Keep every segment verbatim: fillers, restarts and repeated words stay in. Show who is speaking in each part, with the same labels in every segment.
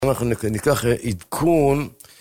Speaker 1: אנחנו ניקח עדכון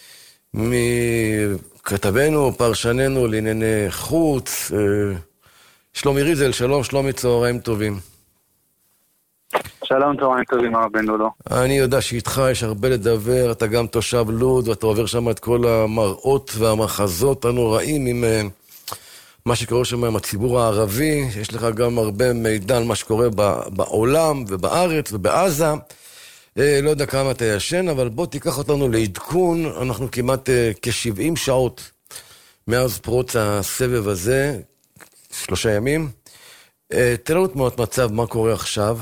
Speaker 1: מכתבנו, פרשננו לענייני חוץ, שלומי ריזל. שלום שלומי, צהריים טובים.
Speaker 2: שלום, צהריים טובים, הרב בן לולו.
Speaker 1: אני יודע שאיתך יש הרבה לדבר, אתה גם תושב לוד, ואתה עובר שם את כל המראות והמחזות הנוראים עם מה שקורה שם עם הציבור הערבי. יש לך גם הרבה מידע על מה שקורה בעולם ובארץ ובעזה. לא יודע כמה אתה ישן, אבל בוא תיקח אותנו לעדכון. אנחנו כמעט כ-שבעים שעות מאז פרוץ הסבב הזה, שלושה ימים. תן לנו תמונת מצב, מה קורה עכשיו?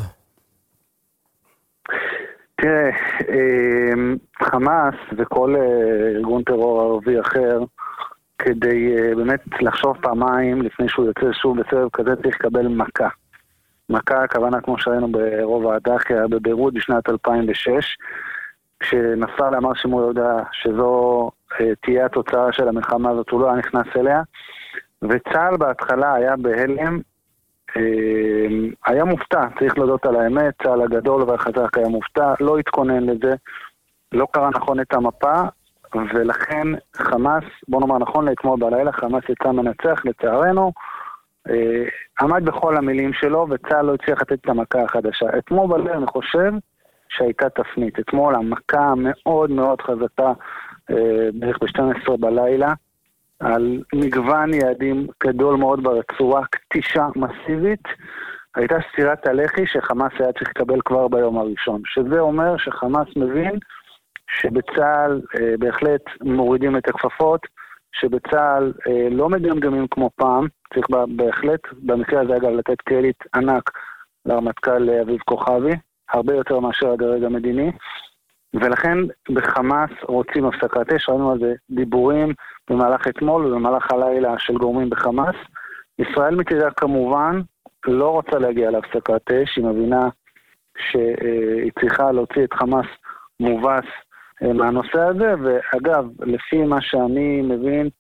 Speaker 2: תראה, חמאס וכל ארגון טרור ערבי אחר, כדי באמת לחשוב פעמיים לפני שהוא יוצא שוב בסבב כזה, צריך לקבל מכה. מכה, הכוונה כמו שראינו ברוב האדחיה בביירות בשנת אלפיים ושש, כשנסראללה אמר שמואל יהודה שזו תהיה התוצאה של המלחמה הזאת, הוא לא היה נכנס אליה, וצה"ל בהתחלה היה בהלם, היה מופתע, צריך להודות על האמת, צה"ל הגדול והחזק היה מופתע, לא התכונן לזה, לא קרא נכון את המפה, ולכן חמאס, בוא נאמר נכון לאתמול בלילה, חמאס יצא מנצח לצערנו, עמד בכל המילים שלו, וצה"ל לא הצליח לתת את המכה החדשה. אתמול בלילה אני חושב שהייתה תפנית. אתמול המכה מאוד מאוד חזקה, בערך ב-שתים עשרה בלילה, על מגוון יעדים גדול מאוד ברצועה, קטישה מסיבית, הייתה סטירת הלחי שחמאס היה צריך לקבל כבר ביום הראשון. שזה אומר שחמאס מבין שבצה"ל בהחלט מורידים את הכפפות, שבצה"ל אה, לא מגמגמים כמו פעם, צריך בהחלט, במקרה הזה אגב לתת קרדיט ענק לרמטכ"ל אביב כוכבי, הרבה יותר מאשר הדרג המדיני, ולכן בחמאס רוצים הפסקת אש, ראינו על זה דיבורים במהלך אתמול ובמהלך הלילה של גורמים בחמאס. ישראל מצידה כמובן לא רוצה להגיע להפסקת אש, היא מבינה שהיא צריכה להוציא את חמאס מובס מהנושא הזה, ואגב, לפי מה שאני מבין,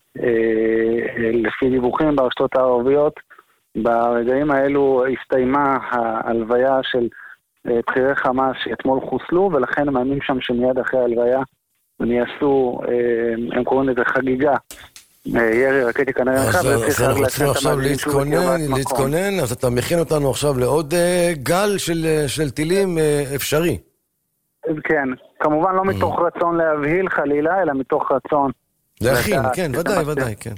Speaker 2: לפי דיווחים ברשתות הערביות, ברגעים האלו הסתיימה ההלוויה של בכירי חמאס שאתמול חוסלו, ולכן הם מאמינים שם שמיד אחרי ההלוויה הם יעשו, הם קוראים לזה חגיגה, ירי רקטי כנראה.
Speaker 1: אז אנחנו צריכים עכשיו להתכונן, אז אתה מכין אותנו עכשיו לעוד גל של טילים אפשרי.
Speaker 2: כן, כמובן לא מתוך רצון להבהיל חלילה, אלא מתוך רצון
Speaker 1: להכין, כן, ודאי, ודאי, כן.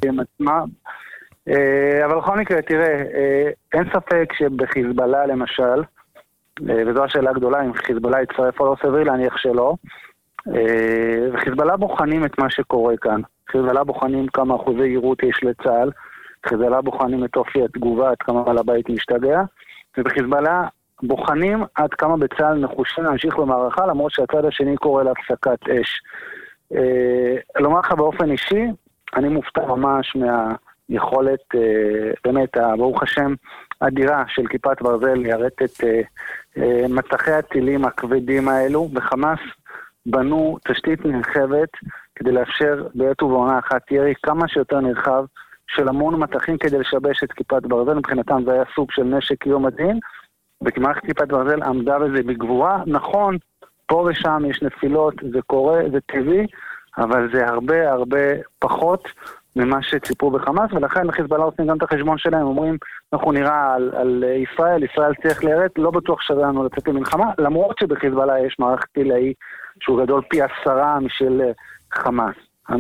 Speaker 2: אבל בכל מקרה, תראה, אין ספק שבחיזבאללה למשל, וזו השאלה הגדולה, אם חיזבאללה יצטרף או לא, סביר להניח שלא, וחיזבאללה בוחנים את מה שקורה כאן. חיזבאללה בוחנים כמה אחוזי יירוט יש לצה"ל, חיזבאללה בוחנים את אופי התגובה, עד כמה על הבית משתגע, ובחיזבאללה בוחנים עד כמה בצה"ל נחושים להמשיך במערכה, למרות שהצד השני קורא להפסקת אש. אה, לומר לך באופן אישי, אני מופתע ממש מהיכולת, אה, באמת, ברוך השם, אדירה של כיפת ברזל, ליירט את אה, אה, מצחי הטילים הכבדים האלו, וחמאס בנו תשתית נרחבת, כדי לאפשר בעת ובעונה אחת ירי כמה שיותר נרחב, של המון מתחים כדי לשבש את כיפת ברזל, מבחינתם זה היה סוג של נשק יום הדין, וכמערכת כיפת ברזל עמדה בזה בגבורה. נכון, פה ושם יש נפילות, זה קורה, זה טבעי, אבל זה הרבה הרבה פחות ממה שציפו בחמאס, ולכן חיזבאללה עושים גם את החשבון שלהם, אומרים, אנחנו נראה על, על ישראל, ישראל צריך להירט, לא בטוח שווה לנו לצאת למלחמה, למרות שבחיזבאללה יש מערכת טילאי שהוא גדול פי עשרה משל חמאס.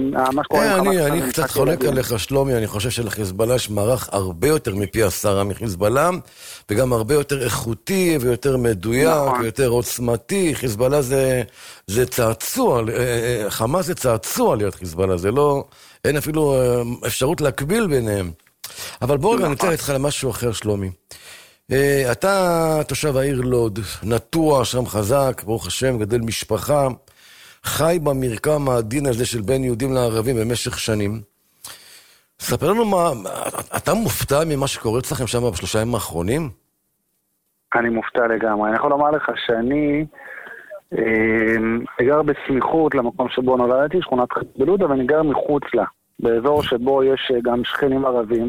Speaker 1: אני קצת חולק עליך שלומי, אני חושב שלחיזבאללה יש מערך הרבה יותר מפי עשרה מחיזבאללה, וגם הרבה יותר איכותי ויותר מדויק ויותר עוצמתי. חיזבאללה זה צעצוע, חמאס זה צעצוע להיות חיזבאללה, זה לא, אין אפילו אפשרות להקביל ביניהם. אבל בואו רגע נצא איתך למשהו אחר שלומי. אתה תושב העיר לוד, נטוע שם חזק, ברוך השם, גדל משפחה, חי במרקם העדין הזה של בין יהודים לערבים במשך שנים. ספר לנו מה, אתה מופתע ממה שקורה אצלכם שם בשלושה ימים האחרונים?
Speaker 2: אני מופתע לגמרי. אני יכול לומר לך שאני אה, גר בסמיכות למקום שבו נולדתי, שכונת בלוד, אבל אני גר מחוץ לה, באזור שבו יש גם שכנים ערבים.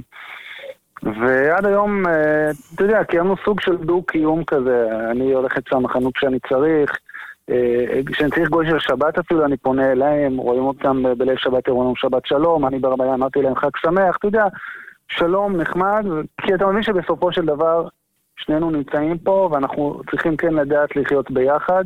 Speaker 2: ועד היום, אה, אתה יודע, קיימנו סוג של דו-קיום כזה. אני הולך אצלם החנות שאני צריך, כשאני צריך גוי של שבת אפילו, אני פונה אליהם, רואים אותם בליל שבת, אירונם שבת שלום, אני ברביה אמרתי להם חג שמח, אתה יודע, שלום, נחמד, כי אתה מבין שבסופו של דבר שנינו נמצאים פה, ואנחנו צריכים כן לדעת לחיות ביחד,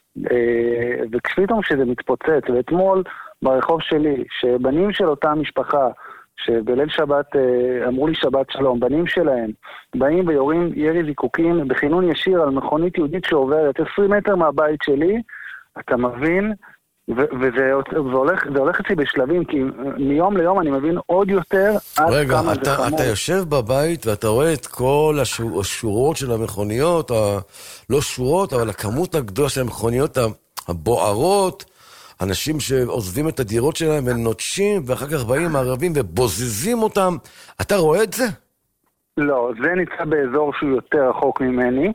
Speaker 2: וכשפתאום שזה מתפוצץ, ואתמול ברחוב שלי, שבנים של אותה משפחה, שבליל שבת אמרו לי שבת שלום, בנים שלהם באים ויורים ירי זיקוקים בכינון ישיר על מכונית יהודית שעוברת עשרים מטר מהבית שלי, אתה מבין? וזה הולך, זה הולך אצלי בשלבים, כי מיום ליום אני מבין עוד יותר עד
Speaker 1: רגע,
Speaker 2: כמה
Speaker 1: אתה,
Speaker 2: זה חמור.
Speaker 1: אתה יושב בבית ואתה רואה את כל השור, השורות של המכוניות, ה, לא שורות, אבל הכמות הגדולה של המכוניות הבוערות, אנשים שעוזבים את הדירות שלהם ונוטשים, ואחר כך באים הערבים ובוזזים אותם. אתה רואה את זה?
Speaker 2: לא, זה נמצא באזור שהוא יותר רחוק ממני.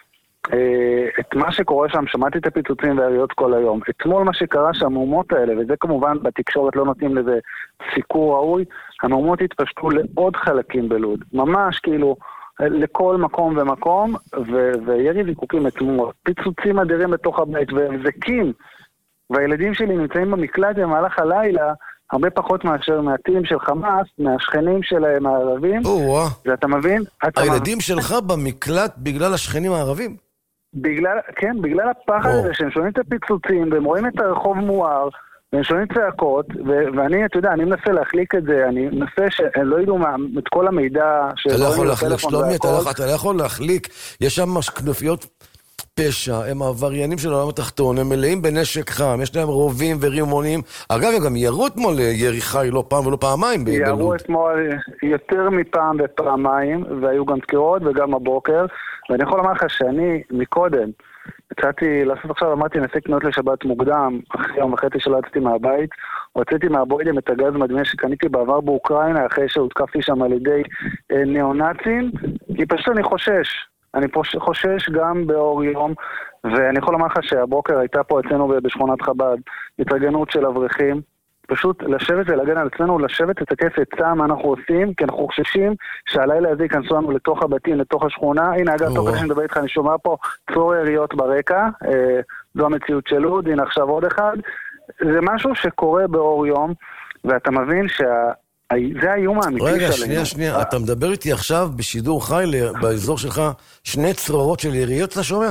Speaker 2: את מה שקורה שם, שמעתי את הפיצוצים והיריות כל היום. אתמול מה שקרה שהמהומות האלה, וזה כמובן בתקשורת לא נותנים לזה סיקור ראוי, המהומות התפשטו לעוד חלקים בלוד. ממש כאילו לכל מקום ומקום, ו- וירי זיקוקים אתמול. פיצוצים אדירים בתוך הבית, והבזקים. והילדים שלי נמצאים במקלט במהלך הלילה, הרבה פחות מאשר מהטילים של חמאס, מהשכנים שלהם הערבים. ואתה מבין?
Speaker 1: הילדים שלך במקלט בגלל השכנים הערבים?
Speaker 2: בגלל, כן, בגלל הפחד הזה שהם שומעים את הפיצוצים, והם רואים את הרחוב מואר, והם שומעים צעקות, ואני, אתה יודע, אני מנסה להחליק את זה, אני מנסה שהם לא ידעו את כל המידע
Speaker 1: אתה לא יכול להחליק, שלומי, אתה לא יכול להחליק, יש שם כנופיות פשע, הם העבריינים של העולם התחתון, הם מלאים בנשק חם, יש להם רובים ורימונים. אגב, הם גם ירו אתמול ירי חי, לא פעם ולא פעמיים בלוד.
Speaker 2: ירו אתמול יותר מפעם ופעמיים, והיו גם דקירות וגם הבוקר, ואני יכול לומר לך שאני מקודם, הצעתי לעשות עכשיו, אמרתי, נעשה קניות לשבת מוקדם, אחרי יום וחצי שלא יצאתי מהבית, הוצאתי מהבוידם את הגז מדמיע שקניתי בעבר באוקראינה, אחרי שהותקפתי שם על ידי ניאו-נאצים, כי פשוט אני חושש. אני חושש גם באור יום, ואני יכול לומר לך שהבוקר הייתה פה אצלנו בשכונת חב"ד, התרגנות של אברכים, פשוט לשבת ולהגן על עצמנו, לשבת את הכיף עצה מה אנחנו עושים, כי אנחנו חוששים שהלילה הזה ייכנסו לנו לתוך הבתים, לתוך השכונה. הנה אגב, תוך כדי שאני מדבר איתך, אני שומע פה צור יריות ברקע, אה, זו המציאות של לוד, הנה עכשיו עוד אחד. זה משהו שקורה באור יום, ואתה מבין שה... זה האיום האמיתי שלנו.
Speaker 1: רגע, שנייה, שנייה, אתה מדבר איתי עכשיו בשידור חי באזור שלך שני צרורות של יריות, אתה שומע?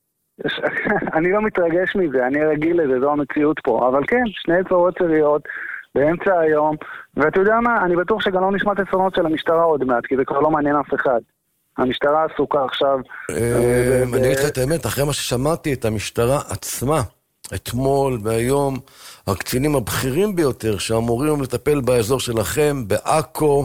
Speaker 2: אני לא מתרגש מזה, אני רגיל לזה, זו המציאות פה. אבל כן, שני צרורות יריות באמצע היום, ואתה יודע מה, אני בטוח שגם לא נשמע את הצרורות של המשטרה עוד מעט, כי זה כבר לא מעניין אף אחד. המשטרה עסוקה עכשיו.
Speaker 1: אני אגיד לך את האמת, אחרי מה ששמעתי את המשטרה עצמה, אתמול והיום, הקצינים הבכירים ביותר שאמורים לטפל באזור שלכם, בעכו,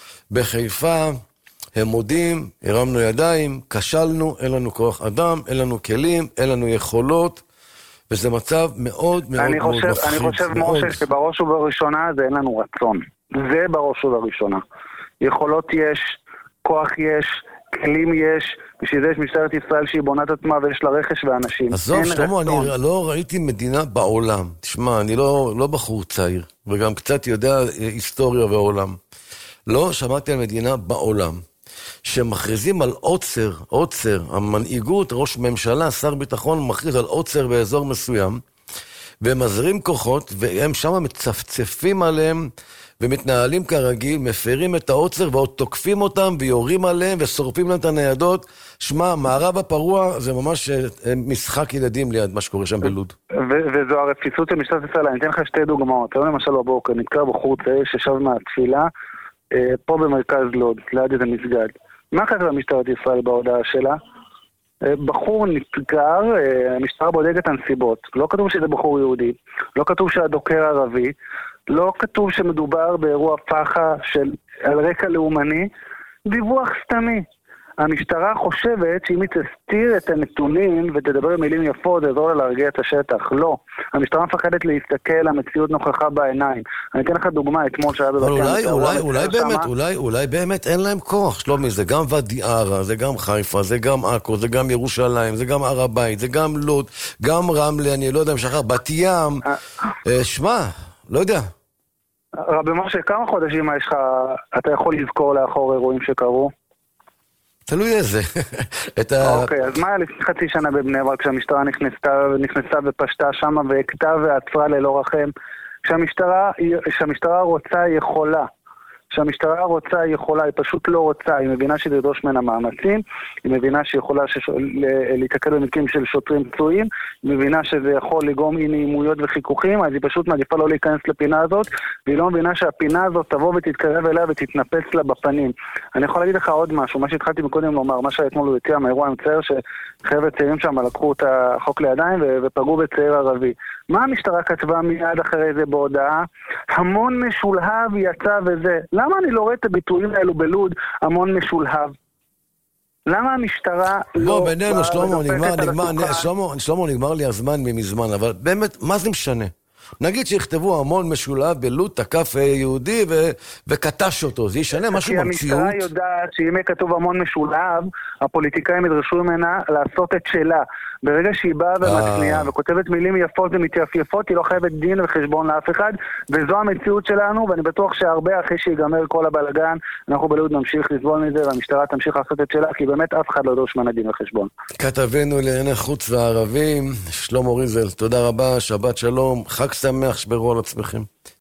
Speaker 1: בחיפה, הם מודים, הרמנו ידיים, כשלנו, אין לנו כוח אדם, אין לנו כלים, אין לנו יכולות, וזה מצב מאוד מאוד
Speaker 2: אני
Speaker 1: מאוד
Speaker 2: חושב,
Speaker 1: מפחיד.
Speaker 2: אני חושב, משה, שבראש ובראשונה זה אין לנו רצון. זה בראש ובראשונה. יכולות יש, כוח יש, כלים יש, בשביל זה יש משטרת ישראל שהיא בונת עצמה ויש לה רכש ואנשים.
Speaker 1: עזוב, שלמה, אני לא ראיתי מדינה בעולם. תשמע, אני לא, לא בחור צעיר, וגם קצת יודע היסטוריה ועולם. לא שמעתי על מדינה בעולם, שמכריזים על עוצר, עוצר, המנהיגות, ראש ממשלה, שר ביטחון, מכריז על עוצר באזור מסוים, והם מזרים כוחות, והם שם מצפצפים עליהם, ומתנהלים כרגיל, מפרים את העוצר, ועוד תוקפים אותם, ויורים עליהם, ושורפים להם את הניידות. שמע, מערב הפרוע, זה ממש משחק ילדים ליד מה שקורה שם בלוד.
Speaker 2: וזו הרפיסות של משטרת ישראל. אני אתן לך שתי דוגמאות. היום למשל בבוקר, נתקר בחור צעיר ששב מהתפילה, פה במרכז לוד, ליד איזה מסגד. מה כתבה משטרת ישראל בהודעה שלה? בחור נתקר, המשטרה בודקת הנסיבות. לא כתוב שזה בחור יהודי, לא כתוב שהדוקר ערבי, לא כתוב שמדובר באירוע פחה של על רקע לאומני, דיווח סתמי. המשטרה חושבת שאם היא תסתיר את הנתונים ותדבר במילים יפות, זה יעזור לה להרגיע את השטח. לא. המשטרה מפחדת להסתכל, המציאות נוכחה בעיניים. אני אתן לך דוגמה, אתמול שהיה בבתי
Speaker 1: אולי, אולי, אולי באמת, אולי, אולי באמת אין להם כוח, שלומי, זה גם ואדי ערה, זה גם חיפה, זה גם עכו, זה גם ירושלים, זה גם הר הבית, זה גם לוד, גם רמלה, אני לא יודע אם שחר, בת ים, שמע, לא יודע.
Speaker 2: רבי משה, כמה חודשים יש לך, אתה יכול לזכור לאחור אירועים שקרו?
Speaker 1: תלוי איזה.
Speaker 2: אוקיי, אז מה היה לפני חצי שנה בבני ברק, כשהמשטרה נכנסה ופשטה שמה והקטה ועצרה ללא רחם? כשהמשטרה רוצה היא יכולה. כשהמשטרה רוצה היא יכולה, היא פשוט לא רוצה, היא מבינה שזה ידרוש ממנה מאמצים, היא מבינה שהיא יכולה להתקל במקרים של שוטרים פצועים, היא מבינה שזה יכול לגרום אי נעימויות וחיכוכים, אז היא פשוט מעדיפה לא להיכנס לפינה הזאת, והיא לא מבינה שהפינה הזאת תבוא ותתקרב אליה ותתנפץ לה בפנים. אני יכול להגיד לך עוד משהו, מה שהתחלתי מקודם לומר, מה שאתמול הוא הציע מהאירוע המצער, שחבר'ה צעירים שם לקחו את החוק לידיים ופגעו בצעיר ערבי. מה המשטרה כתבה מיד אחרי זה בהודעה? המון משולהב יצא וזה. למה אני לא רואה את הביטויים האלו בלוד, המון משולהב? למה המשטרה לא...
Speaker 1: בוא, בינינו, שלמה, נגמר, נגמר, שלמה, שלמה, נגמר לי הזמן ממזמן, אבל באמת, מה זה משנה? נגיד שיכתבו המון משולהב בלוד, תקף יהודי ו- וקטש אותו, זה ישנה משהו במציאות?
Speaker 2: כי המשטרה יודעת שאם כתוב המון משולהב, הפוליטיקאים ידרשו ממנה לעשות את שלה. ברגע שהיא באה ומצניעה וכותבת מילים יפות ומתייפייפות, היא לא חייבת דין וחשבון לאף אחד, וזו המציאות שלנו, ואני בטוח שהרבה אחרי שיגמר כל הבלגן, אנחנו בלוד נמשיך לסבול מזה, והמשטרה תמשיך לעשות את שלה, כי באמת אף אחד לא דורש ממנה דין וחשבון.
Speaker 1: כתבנו לענייני חוץ והערבים, שלמה ריזל, תודה רבה, שבת שלום, חג שמח, שברו על עצמכם.